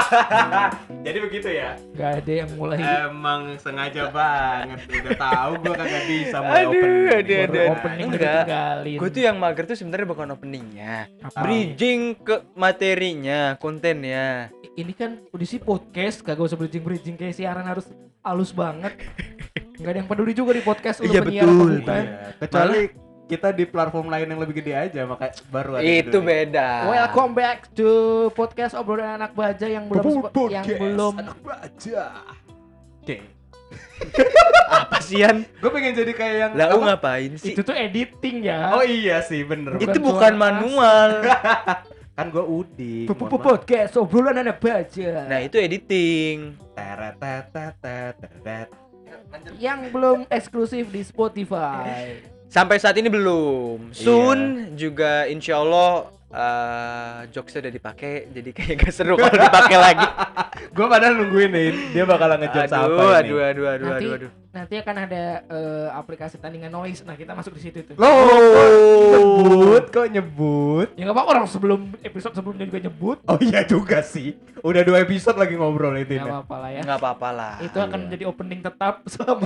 Jadi begitu ya. Gak ada yang mulai. Emang sengaja banget. Udah tahu gua kagak bisa mulai Aduh, opening. aduh. Opening udah Enggak. ditinggalin. Gue tuh yang mager tuh sebenarnya bukan openingnya, Apa? bridging ke materinya, kontennya. Ini kan udah sih podcast, kagak usah bridging kayak siaran harus halus banget. Gak ada yang peduli juga di podcast lu Iya, penyiar apa betul. bukan. Iya. Kecuali kita di platform lain yang lebih gede aja, makanya baru ada. Itu judulnya. beda. Welcome back to podcast obrolan anak baja yang belum Anak baja. Oke. Apa sih Yan? Gue pengen jadi kayak yang Lah apa? ngapain sih? itu tuh editing ya. Oh iya sih, bener. Itu Itu bukan bukan suara manual. Kan gue Udi. Podcast obrolan anak baja. Nah, itu editing. Teret. Yang belum eksklusif di Spotify. Sampai saat ini belum. Soon juga insya Allah jokesnya udah dipakai, jadi kayak gak seru kalau dipakai lagi. Gue padahal nungguin nih, dia bakalan ngejokes apa ini. Aduh. Nanti akan ada aplikasi tandingan noise. Nah, kita masuk di situ tuh. Loh, kok nyebut? Ya enggak apa orang episode sebelumnya juga nyebut. Oh iya juga sih. Udah 2 episode lagi ngobrol itu. Enggak apa-apa lah ya. Nggak apa-apa lah. Itu akan menjadi opening tetap selama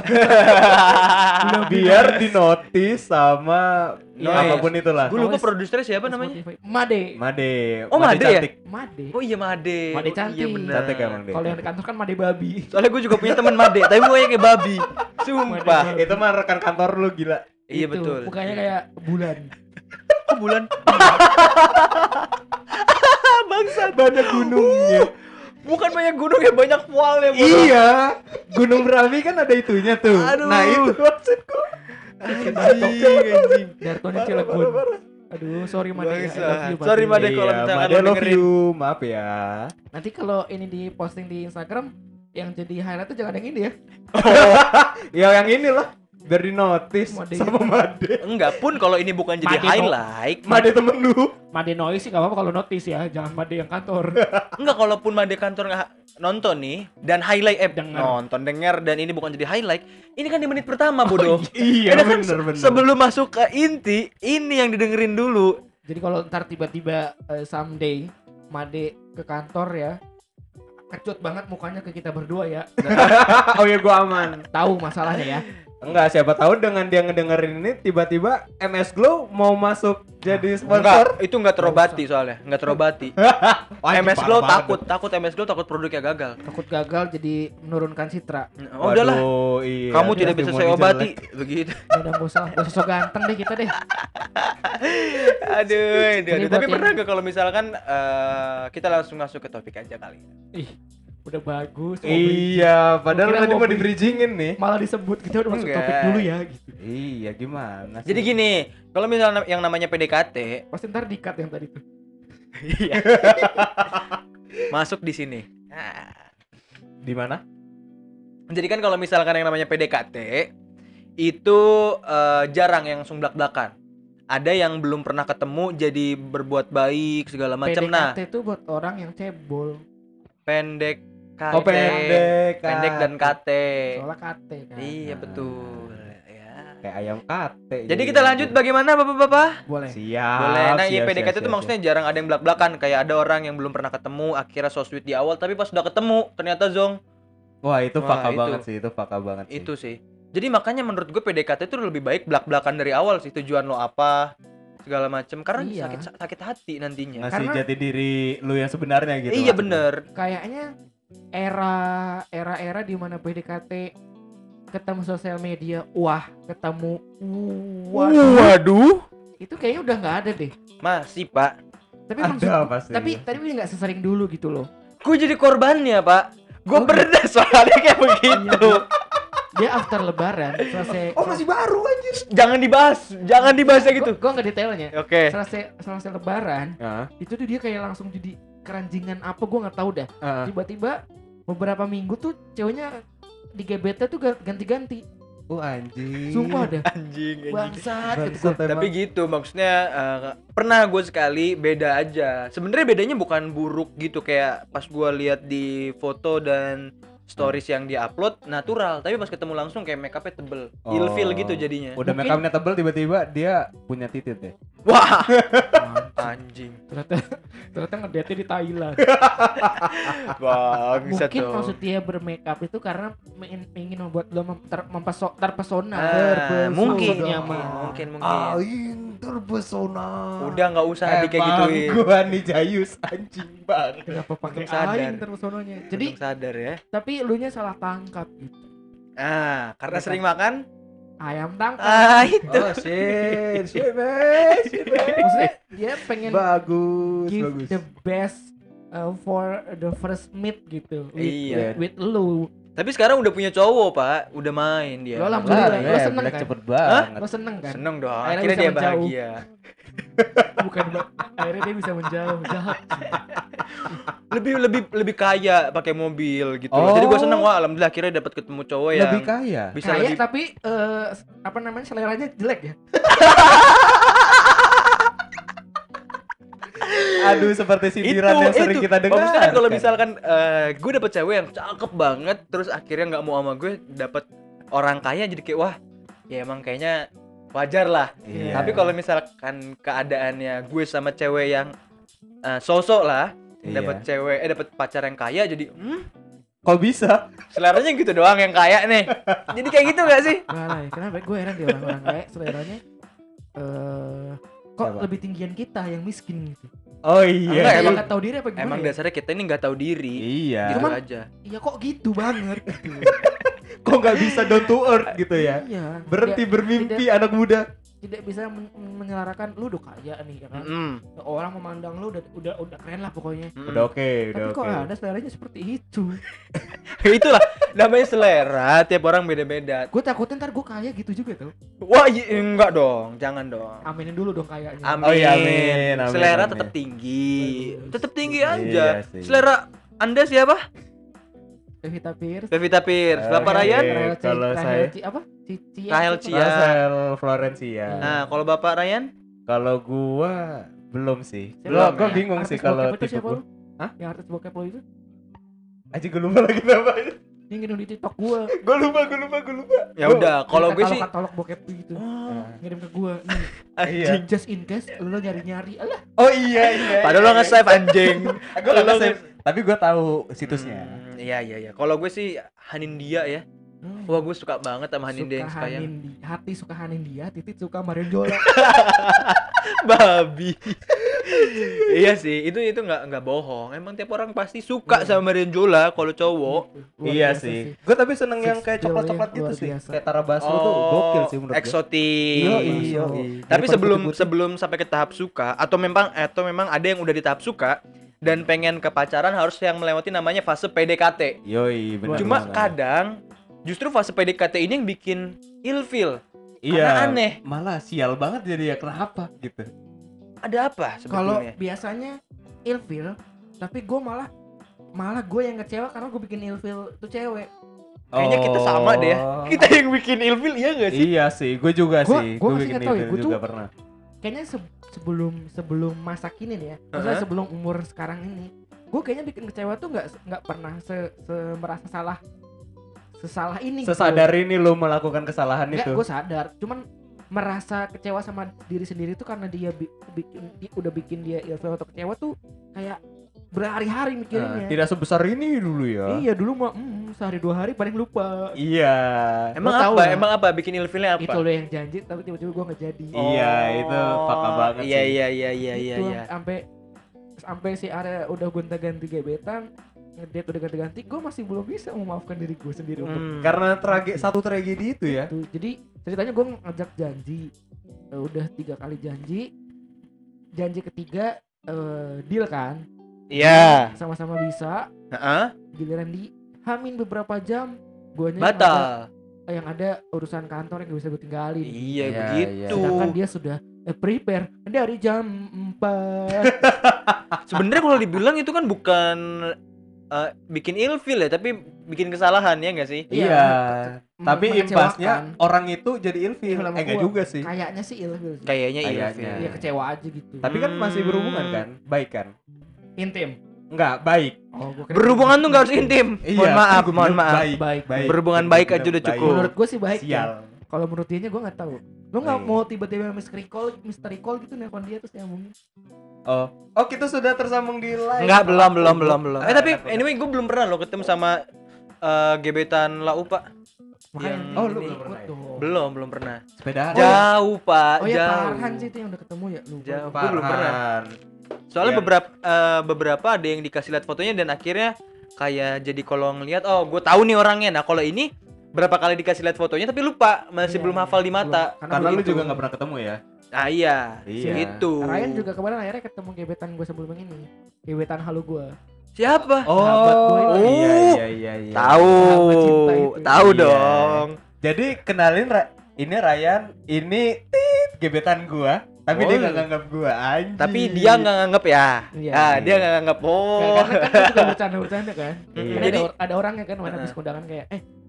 Biar di notice sama Noise. apapun itulah. Gue lupa Noise. produsernya siapa namanya? Spotify. Made. Made. Oh, Made ya? cantik. Made. Oh iya Made. Made Oh, cantik. Iya benar. Cantik emang deh. Kalau yang di kantor kan Made babi. Soalnya gue juga punya teman Made, tapi mukanya kayak babi. Sumpah. Made. Itu mah rekan kantor lu gila. Iya Itu, betul. Mukanya kayak bulan. Kok bulan? Bangsa banyak gunungnya. Bukan banyak gunung ya, banyak voalnya. Iya. Gunung Merapi kan ada itunya tuh. Aduh. Nah, itu maksudku. Anjing. Dartonya Cilegon. Aduh, sorry Made. I Bangsa. love you, Made. Sorry, Made. kalau Iya, misalkan Made lo love dengerin. you. Maaf ya. Nanti kalau ini diposting di Instagram, yang jadi highlight tuh jangan yang ini ya. Ya yang inilah. Biar di notice Made. sama Made. Enggak pun kalau ini bukan jadi Made highlight. Made temen lu. Made noise sih nggak apa-apa kalau notice ya, jangan Made yang kantor. Enggak, kalaupun Made kantor nggak nonton nih dan highlight Denger. nonton denger dan ini bukan jadi highlight, ini kan di menit pertama bodoh. Iya, Ini kan bener. sebelum masuk ke inti, ini yang didengerin dulu. Jadi kalau ntar tiba-tiba someday Made ke kantor ya, kecut banget mukanya ke kita berdua ya. Oh ya gua aman. Tahu masalahnya ya. Enggak, siapa tahu dengan dia ngedengerin ini tiba-tiba MS Glow mau masuk jadi sponsor. Enggak, itu enggak terobati soalnya, enggak terobati. Wah, MS parah Glow banget. takut MS Glow takut produknya gagal. Takut gagal jadi menurunkan citra. Oh, udahlah. Waduh, iya. Kamu tidak bisa saya Testimoni obati jelek. begitu. Udah gak usah so ganteng deh kita deh. Aduh. Jadi Tapi buat pernah yang- enggak kalau misalkan kita langsung masuk ke topik aja kali. Ih, udah bagus. Iya, padahal Gua kira tadi mau mau beli. di-bridgingin nih. Malah disebut kita udah masuk Enggak. topik dulu ya gitu. Iya, gimana sih? Jadi gini, kalau misalnya yang namanya PDKT, Pasti ntar di-cut yang tadi tuh. iya. Masuk di sini. Nah, Di mana? jadi kan kalau misalkan yang namanya PDKT itu jarang yang langsung blak-blakan. Ada yang belum pernah ketemu jadi berbuat baik segala macam. Nah, PDKT itu buat orang yang cebol. pendek KT. Oh, pendek. Pendek dan KT. Soalnya KT kan. Iya betul. Ya. Kayak ayam kate. Jadi kita lanjut bagaimana Bapak-bapak? Boleh. Siap. Boleh. Nah, iya siap, PDKT siap, itu siap, maksudnya jarang ada yang belak-belakan. Kayak ada orang yang belum pernah ketemu, akhirnya so sweet di awal, tapi pas udah ketemu ternyata zong. siap. Wah, itu Wah, fakta itu. banget sih, itu fakta banget sih. Itu sih. Jadi makanya menurut gue PDKT itu lebih baik belak-belakan dari awal sih, tujuan lo apa segala macam, karena Iya. sakit hati nantinya. Ngasih Karena- jati diri lu yang sebenarnya gitu. Iya maksudnya. bener. Kayaknya era di mana PDKT ketemu sosial media, ketemu Waduh. itu kayaknya udah nggak ada deh. Masih pak. Tapi Ada maksud- pasti. tapi nggak sesering dulu gitu loh. Gue jadi korbannya pak. Gue Oh, pernah soalnya kayak begitu. Dia after lebaran selesai. Oh, masih baru anjir. Jangan dibahas kayak gitu. Gua nggak detailnya. Oke. Selesai lebaran Heeh. itu tuh dia kayak langsung jadi keranjingan apa gua nggak tahu dah. Heeh. Tiba-tiba beberapa minggu tuh ceweknya di GBT tuh ganti-ganti. Oh, anjing. Sumpah dah. Anjing. Bangsat gitu Bangsat gua. Tapi gitu maksudnya pernah gue sekali beda aja. Sebenarnya bedanya bukan buruk gitu kayak pas gue lihat di foto dan stories yang dia upload natural, tapi pas ketemu langsung kayak make upnya tebel, ilfil gitu jadinya. Udah Mungkin- make upnya tebel tiba-tiba dia punya titit deh. Wah, Anjing. anjing. Ternyata ngedate di Thailand. Bangsat Mungkin dong. maksud dia bermakeup itu karena ingin membuat lo terpesona. Ah, mungkin, Nyaman. mungkin. Aing terpesona. Udah nggak usah kayak gituin. Gua nih Jayus anjing banget. Kenapa pakai Untung sadar. aing terpesonanya? Jadi Untung sadar ya. tapi elunya salah tangkap gitu. Ah, karena Kenapa? sering makan. Ayam tangkap. Ah, itu. Oh shit, man. Maksudnya dia pengen Bagus, give bagus. the best for the first meet gitu. Iya. With lu. Tapi sekarang udah punya cowok, Pak. Udah main dia. Lo alhamdulillah. Lah, Lo seneng Black kan? cepet banget. Lo seneng kan? Seneng dong. Akhirnya Akhirnya bisa dia menjauh. bahagia. Bukan akhirnya dia bisa menjauh. Jahat. Lebih kaya pakai mobil gitu. Oh. Jadi gua seneng, wah alhamdulillah akhirnya dapat ketemu cowok yang Lebih kaya. bisa Kayak lebih tapi apa namanya seleranya jelek ya. Aduh, seperti sindiran yang sering kita dengar. Maksudnya kan kalau misalkan gue dapet cewek yang cakep banget, terus akhirnya nggak mau sama gue, dapet orang kaya jadi kayak wah, ya emang kayaknya wajar lah. Iya. Tapi kalau misalkan keadaannya gue sama cewek yang sosok lah, Iya. dapet pacar yang kaya, jadi Kok bisa? seleranya gitu doang yang kaya nih. Jadi kayak gitu gak sih? Nah, kenapa gue heran dia orang-orang kayak seleranya kok Siapa? lebih tinggian kita yang miskin gitu. Oh Enggak, iya. emang- Emang nggak tahu diri apa gimana? Emang ya? dasarnya kita ini nggak tahu diri. Iya. Gitu Cuman- aja. Iya kok gitu banget gitu. Kok nggak bisa down to earth gitu ya? Iya. Berhenti bermimpi anak muda. Tidak bisa menyelarakan lu udah kaya nih ya kan. Orang memandang lu udah keren lah pokoknya. Udah oke, udah Tapi oke. kok ada seleranya seperti itu. Itulah namanya selera, tiap orang beda-beda. Gue takutin ntar gue kaya gitu juga tuh. Wah, enggak dong, jangan dong. Aminin dulu dong kayaknya. Amin. Oh iya, amin, amin, Selera amin. tetap tinggi. Bagus. Tetap tinggi Iya aja. sih. Selera Anda siapa? Pevita Pierce. Pevita Pierce. Bapak Oke. Ryan? Kalau saya- apa? Cici. Rahel apa? Cia. Rachel Florencia. Nah, kalau Bapak Ryan? Kalau gua belum sih. Siapa? Gua ya? bingung sih Artis kalau bokep itu tipe siapa gua. lu? Hah? Yang artis bokep lo itu? Aja gua lupa lagi namanya. Yang ngirim di TikTok gua. Gua lupa. Ya udah, kalau gue sih katalog bokep gitu. Ngirim ke gua. Nih, Iya. just in case lo nyari-nyari. Alah, Oh iya. padahal lo nge-save anjing. Gua nggak Lo nge-save, tapi gua tahu situsnya. Iya. Kalau gue sih Hanindia ya. Wah, gue suka banget sama Hanindia yang suka sekarang. hati suka Hanindia, titik suka Marion Babi. Iya sih, itu nggak bohong. Emang tiap orang pasti suka sama Marion kalau cowok. Iya sih. Gua tapi seneng yang kayak coklat-coklat gitu luar sih. biasa. Kayak Tara Basro tuh gokil sih menurut gua. eksotik. Iya. Tapi Daripada sebelum putih-putih. sebelum sampai ke tahap suka atau memang ada yang udah di tahap suka dan pengen ke pacaran harus yang melewati namanya fase PDKT. Yoi, benar. Cuma banget. kadang justru fase PDKT ini yang bikin ilfil. iya, karena aneh. Malah sial banget jadi ya kenapa gitu. Ada apa Kalau sebetulnya? biasanya ilfil, tapi gue malah gue yang kecewa karena gue bikin ilfil tuh cewek. Kayaknya kita sama deh ya. Kita yang bikin ilfil iya gak sih? Iya sih, gue juga Gua- sih. gua Gue masih bikin nggak tahu ya, ilfil gua juga tuh- pernah. Kayaknya sebelum masa kini nih ya, maksudnya sebelum umur sekarang ini, gue kayaknya bikin kecewa tuh nggak pernah merasa sesalah ini. Sesadar ini lo melakukan kesalahan Enggak, itu. gue sadar. Cuman merasa kecewa sama diri sendiri tuh karena dia udah bikin dia ilfil atau kecewa tuh kayak berhari-hari Nah, mikirinnya. tidak sebesar ini dulu ya. Iya dulu mah sehari 2 hari paling lupa. Iya. Emang Gua tahu apa? lah. Emang apa bikin ilfilnya apa? Itu lo yang janji tapi tiba-tiba gue nggak jadi. Iya, itu fakta banget Iya sih. iya. Itu sampai si area udah gonta-ganti gebetan, ngedate udah ganti-ganti, gue masih belum bisa memaafkan diri gue sendiri untuk Karena satu tragedi itu ya. itu. Jadi ceritanya gue ngajak janji, udah 3 kali janji ketiga deal kan, Iya. sama-sama bisa, Heeh. giliran di Hamin beberapa jam, guanya Batal. yang ada urusan kantor yang gak bisa gue tinggalin. Iya Iya, begitu. Sedangkan dia sudah prepare dari jam 4. Sebenarnya kalau dibilang itu kan bukan bikin ilfil ya, tapi bikin kesalahan ya nggak sih? Iya. Tapi Mengecewakan. imbasnya orang itu jadi ilfil. Ilfil sama Enggak gua. juga sih. Kayaknya sih ilfil sih. Kayaknya Kayaknya. ilfil. Ya kecewa aja gitu. Tapi kan masih berhubungan kan? Baik kan? Intim. Enggak, baik. Oh, gua kira Berhubungan tuh nggak harus intim. Iya, mohon maaf, gua mohon bilang maaf. Baik. Baik. Berhubungan baik aja udah cukup. Menurut gue sih baik. Sial. Kalau menurut dia gue nggak tahu. Lo nggak Iya. mau tiba-tiba mystery call gitu nelpon dia terus nyambungin. Oh kita sudah tersambung di live. Enggak, belum. Tapi Kenapa? anyway gue belum pernah lo ketemu sama gebetan Lau, Pak. Makanya Yang- Oh, lu ikut belum pernah ya? dong. Belum pernah. Sepedaan. Jauh, Pak. Oh ya jauh. Farhan sih itu yang udah ketemu ya. Lupa. Jauh. Gua. Gua belum pernah. Farhan. Soalnya Yang- beberapa ada yang dikasih lihat fotonya dan akhirnya kayak jadi kalau ngeliat, oh gue tahu nih orangnya. Nah kalau ini berapa kali dikasih lihat fotonya tapi lupa, masih Iya, belum iya. hafal di mata. Belum. Karena lu begitu. juga nggak pernah ketemu ya. Ah iya, Iya. gitu. Ryan juga kemarin akhirnya ketemu gebetan gue sebelum yang ini. Gebetan halu gue. Siapa? Oh, Sahabat gue itu. iya. Tahu, Sahabat cinta itu. tahu Iya. dong. Jadi kenalin ini Ryan, ini gebetan gua, tapi dia Oh. nggak nganggap gua anjing. Tapi dia nggak nganggep ya. Iya. Ah, dia nggak nganggep. Oh. Karena kan gue suka bercanda-bercanda kan. Iya. Jadi Jadi- ada orangnya kan mana habis kondangan kayak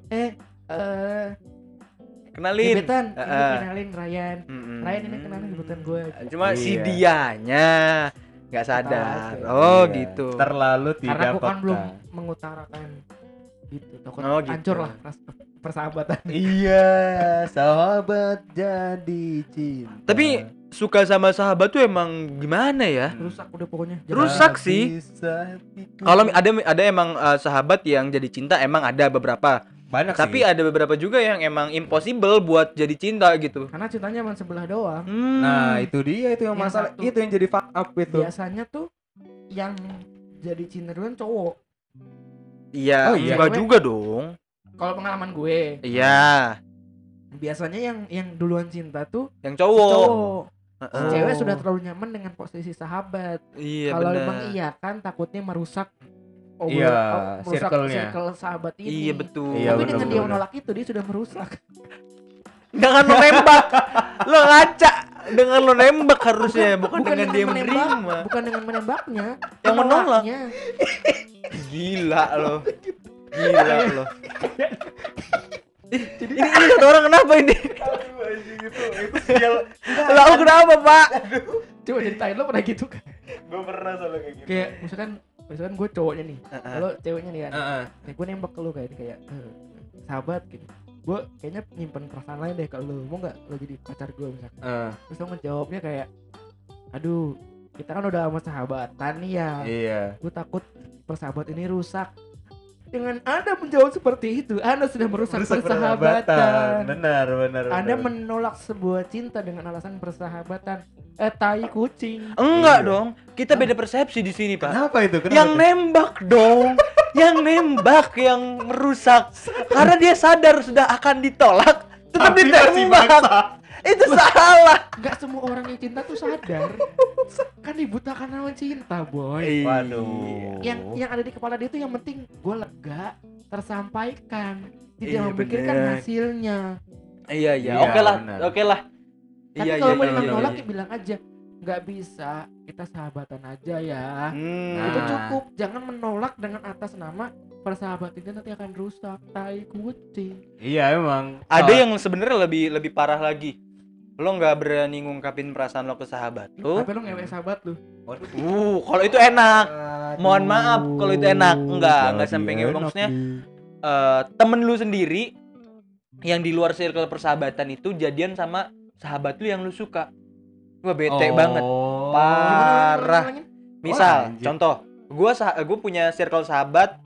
Kenalin. gebetan, ini Heeh. kenalin Ryan. Mm-mm. Ryan ini kenalin gebetan gue. Cuma si Iya. dianya nggak sadar. aja. Oh Iya. gitu. Terlalu tidak Karena gue kan peka. belum mengutarakan gitu. Takut Oh, gitu. hancur lah persahabatan. Iya, sahabat jadi cinta. Tapi suka sama sahabat tuh emang gimana ya? Rusak udah pokoknya. Rusak sih. Kalau ada emang sahabat yang jadi cinta emang ada beberapa. banyak Tapi sih. ada beberapa juga yang emang impossible buat jadi cinta gitu. Karena cintanya cuma sebelah doang. Nah, itu dia itu yang Yang masalah. satu. Itu yang jadi fuck up itu. Biasanya tuh yang jadi cinta duluan cowok. Iya, Oh, iya. enggak juga dong. Kalau pengalaman gue, Iya, biasanya yang duluan cinta tuh yang si cowok. cowok. Si Heeh. cewek sudah terlalu nyaman dengan posisi sahabat. Iya Kalau benar. mengiyakan takutnya merusak Iya, merusak circle-nya. circle sahabat ini. Iya betul. Iya, Tapi bener, dengan dia bener. menolak itu dia sudah merusak. Dengan lo nembak, lo ngaca. Dengan lo nembak harusnya, bukan dengan dia menembak, menerima. bukan dengan menembaknya, Yang menolak. menolaknya. Gila lo. Gila lo. Ini satu orang kenapa ini? Aduh, anjing itu sial. Lah kenapa, Pak? Coba ceritain lo pernah gitu kan? Gue pernah soalnya kayak gitu. Kayak misalkan gue cowoknya nih, lo ceweknya nih kan. Heeh. Kayak gue nembak ke lo kayak sahabat gitu. Gue kayaknya nyimpen perasaan lain deh kalau lo mau nggak lo jadi pacar gue misalkan. Terus lo ngejawabnya kayak, aduh kita kan udah sama sahabatan nih ya. Iya. Gue takut persahabatan ini rusak. Dengan Anda menjawab seperti itu, Anda sudah merusak persahabatan. Benar. Anda benar. menolak sebuah cinta dengan alasan persahabatan. Tai kucing. Enggak Iya. dong. Kita beda persepsi di sini, Pak. Kenapa itu? Kenapa Yang tuh? nembak dong. Yang nembak yang merusak. Karena dia sadar sudah akan ditolak, tetap Tapi masih ditembak. maksa. Itu salah. Gak semua orang yang cinta tuh sadar. Kan dibutakan sama cinta, boy. Waduh. Yang ada di kepala dia tuh yang penting gue lega, tersampaikan. Tidak Iya, memikirkan bener. hasilnya. Iya, Iya, oke lah. benar. Oke lah. Tapi Iya, kalau iya, mau iya, nolak iya. ya bilang aja. Nggak bisa, kita sahabatan aja ya. Hmm. Itu Nah. cukup. Jangan menolak dengan atas nama persahabatan itu nanti akan rusak. Tai kucing. Iya emang. Ada yang sebenarnya lebih parah lagi. Lo nggak berani ngungkapin perasaan lo ke sahabat lo. Tapi lo ngewek sahabat lu. Kalau itu enak. Mohon maaf kalau itu enak. Enggak sampai Jadi ngewek. enak Maksudnya nih. temen lu sendiri yang di luar circle persahabatan itu jadian sama sahabat lu yang lu suka. Wah bete banget. Oh. Parah. Gimana? Misal, anjir. contoh, gue punya circle sahabat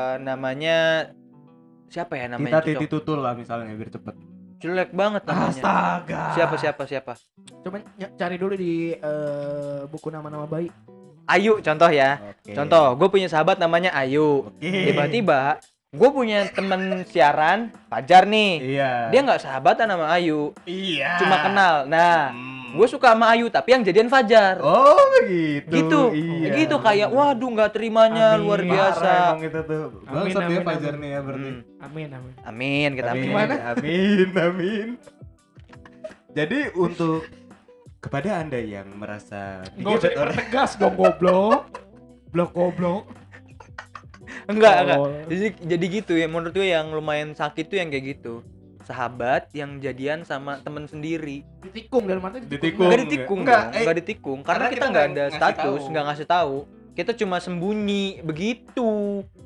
namanya siapa ya namanya? Kita titik tutul lah misalnya biar cepet. Jelek banget namanya. Astaga. Siapa? Coba cari dulu di buku nama-nama bayi. Ayu contoh ya. Oke. Contoh, gue punya sahabat namanya Ayu. Oke. Tiba-tiba gue punya temen siaran Fajar nih. Iya. Dia nggak sahabatan sama Ayu, Iya. cuma kenal. Nah, gue suka sama Ayu tapi yang jadian Fajar. Oh begitu. Gitu, Iya. gitu kayak waduh nggak terimanya Amin. luar Parah biasa. emang itu tuh. Amin, Bangsat dia amin, Fajar amin. nih ya berarti. Hmm. Amin, amin. Amin, kita amin. Gimana? Amin. Jadi untuk kepada Anda yang merasa Gak usah digebet oleh tegas dong goblok. Goblok. Enggak. Oh. Jadi gitu ya, menurut gue yang lumayan sakit tuh yang kayak gitu. Sahabat yang jadian sama temen sendiri. Ditikung dalam arti Ditikung. Enggak ditikung Enggak, dong, enggak ditikung karena karena kita kita nggak nggak ada ngasih status, tahu. nggak ngasih tahu. Kita cuma sembunyi begitu.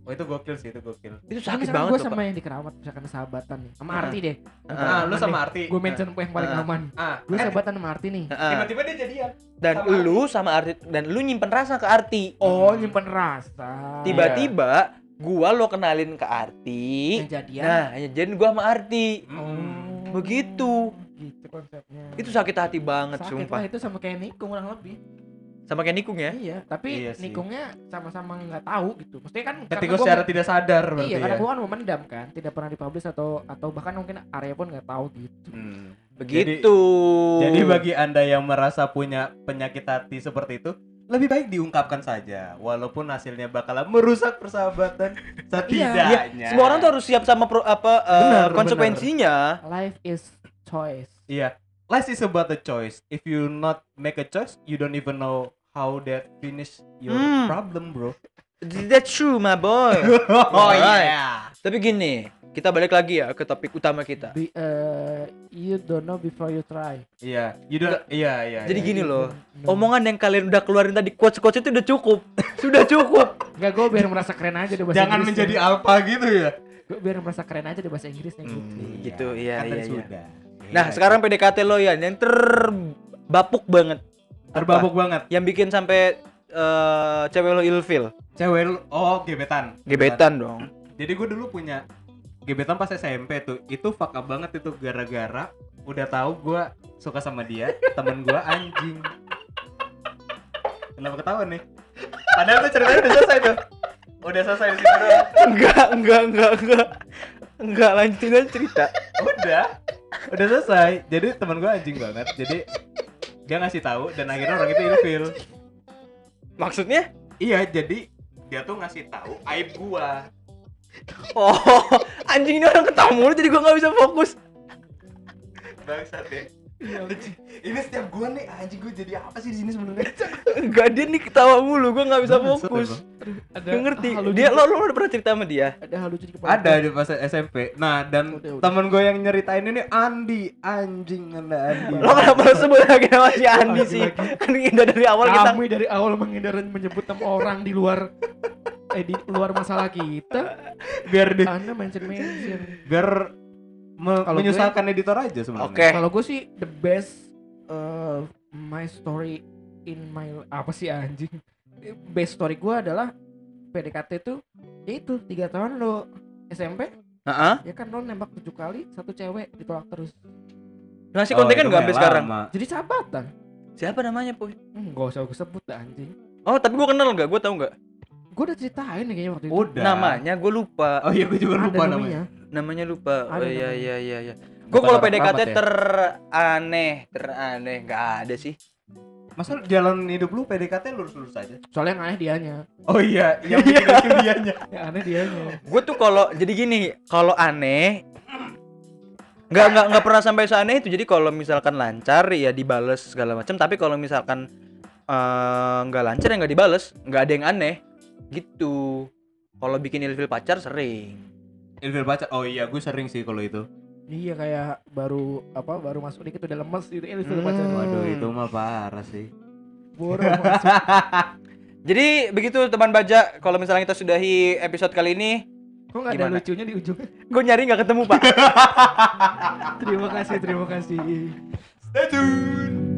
Oh itu gokil sih, itu gokil. Itu Tapi sakit misalkan banget gue loh, sama Pak. yang di Keramat, misalkan sahabatan nih sama Ah. Arti deh. Lu sama Arti. Gue mention yang paling aman. Gue sahabatan sama Arti nih. Tiba-tiba dia jadian. Dan sama lu sama Arti, dan lu nyimpen rasa ke Arti. Oh, nyimpen rasa. Tiba-tiba gua lo kenalin ke Arti. Yang jadian. Nah, jadi gua sama Arti. Oh, Begitu. Gitu konsepnya. Itu sakit hati banget, sakit sumpah. lah itu sama kayak Nikung kurang lebih. Sama kayak Nikung ya. Iya, tapi Iya sih. Nikungnya sama-sama nggak tahu gitu. Maksudnya kan Ketika gua secara tidak sadar berarti iya, karena ya. gua kan memendam kan, tidak pernah dipublish atau bahkan mungkin Arya pun nggak tahu gitu. Begitu. Jadi bagi Anda yang merasa punya penyakit hati seperti itu, lebih baik diungkapkan saja, walaupun hasilnya bakalan merusak persahabatan setidaknya. Iya, semua orang tuh harus siap sama Benar, konsekuensinya. Life is choice. Iya, life is about the choice. If you not make a choice, you don't even know how that finish your problem, bro. That's true, my boy. Oh Alright. iya. Tapi gini, kita balik lagi ya ke topik utama kita. You don't know before you try. Iya, you don't. Iya. Jadi iya. gini loh, omongan yang kalian udah keluarin tadi quotes-quotes itu udah cukup. Sudah cukup. Enggak, gue biar merasa keren aja deh bahasa Jangan Inggrisnya. menjadi alpha gitu ya. Gue biar merasa keren aja deh bahasa Inggrisnya gitu. Gitu, iya, Kan tadi iya, iya. sudah. Nah, sekarang PDKT lo ya yang terbapuk banget. terbabuk banget. Yang bikin sampai cewek lo ilfil. Cewek lu, gebetan. Gebetan dong. Jadi gue dulu punya gebetan pas SMP tuh. Itu fuck up banget itu gara-gara udah tahu gue suka sama dia, temen gue anjing. Kenapa ketawa nih? Padahal tuh ceritanya udah selesai tuh. Udah selesai di situ doang. Enggak, lanjutin aja cerita. Udah selesai. Jadi temen gue anjing banget. Jadi dia ngasih tahu dan akhirnya orang itu ilfil. Maksudnya? Iya, jadi dia tuh ngasih tahu aib gua. Oh, anjing ini orang ketawa mulu jadi gua nggak bisa fokus. Bangsat ya. Ini setiap gua nih anjing gua jadi apa sih di sini sebenarnya? Enggak, dia nih ketawa mulu, gua nggak bisa Bangsat, fokus. Ada Gak ngerti. hal lucu- Dia lo udah pernah cerita sama dia? ada hal lucu di kepala. Ada di pas SMP. Nah, dan Udah. temen gue yang nyeritain ini Andi, anjing Anda Andi. Lo kenapa lo sebut lagi nama si Andi sih? Lagi-lagi. Kan udah dari awal kita. Kami dari awal menghindar menyebut nama orang di luar di luar masalah kita. biar di, Anda mention. biar Kalau menyusahkan editor aja sebenarnya. Oke. Kalau gue sih the best my story in my apa sih anjing? Best story gue adalah PDKT tuh ya itu 3 tahun lo SMP Heeh. ya kan lo nembak 7 kali satu cewek ditolak terus. Ngasih konten kan itu nggak sampai mah sekarang. lama. Jadi sahabatan. Siapa namanya, Puy? Gak usah gue sebut dah anjing. Oh, tapi gua kenal nggak? Gua tahu nggak? Gue udah ceritain nih kayaknya waktu itu. Udah. Namanya gua lupa. Oh iya, gue juga Ada lupa namanya. Namanya lupa. Ada Oh iya namanya. iya. Gua kalau Bukan orang PDKT keramat ya? teraneh nggak ada sih. Masa jalan hidup lu PDKT lurus-lurus aja? Soalnya yang aneh dianya. Oh iya, yang bikin lucu dianya. Yang aneh dianya. Gue tuh kalau jadi gini, kalau aneh nggak pernah sampai seaneh itu. Jadi kalau misalkan lancar ya dibales segala macam, tapi kalau misalkan nggak lancar ya nggak dibales, nggak ada yang aneh gitu. Kalau bikin ilfil pacar sering. Ilfil pacar. Oh iya, gue sering sih kalau itu. Iya kayak baru masuk dikit udah lemes gitu ilfil pacar. Waduh, itu mah parah sih. Boro masuk. Jadi begitu teman baja, kalau misalnya kita sudahi episode kali ini, Kok nggak ada Gimana? lucunya di ujung? gue nyari nggak ketemu, Pak. Terima kasih. Stay tune.